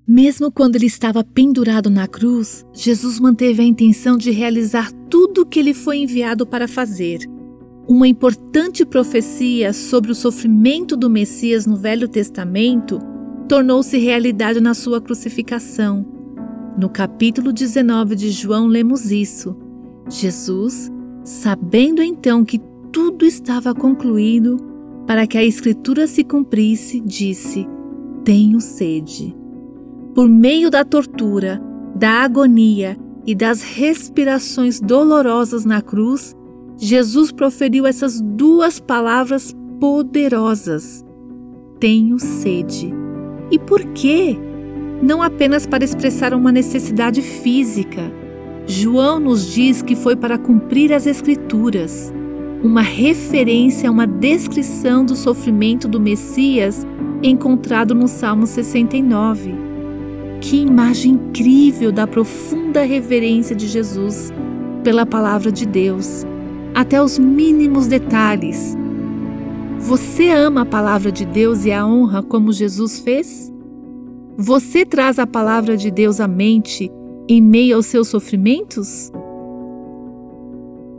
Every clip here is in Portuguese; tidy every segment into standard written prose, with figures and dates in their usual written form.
Mesmo quando ele estava pendurado na cruz, Jesus manteve a intenção de realizar tudo o que ele foi enviado para fazer. Uma importante profecia sobre o sofrimento do Messias no Velho Testamento tornou-se realidade na sua crucificação. No capítulo 19 de João lemos isso. Jesus, sabendo então que tudo estava concluído, para que a Escritura se cumprisse, disse: tenho sede. Por meio da tortura, da agonia e das respirações dolorosas na cruz, Jesus proferiu essas duas palavras poderosas: tenho sede. E por quê? Não apenas para expressar uma necessidade física. João nos diz que foi para cumprir as Escrituras, uma referência a uma descrição do sofrimento do Messias encontrado no Salmo 69. Que imagem incrível da profunda reverência de Jesus pela palavra de Deus, até os mínimos detalhes. Você ama a palavra de Deus e a honra como Jesus fez? Você traz a palavra de Deus à mente em meio aos seus sofrimentos?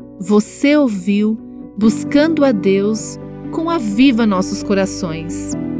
Você ouviu Buscando a Deus com Aviva Nossos Corações.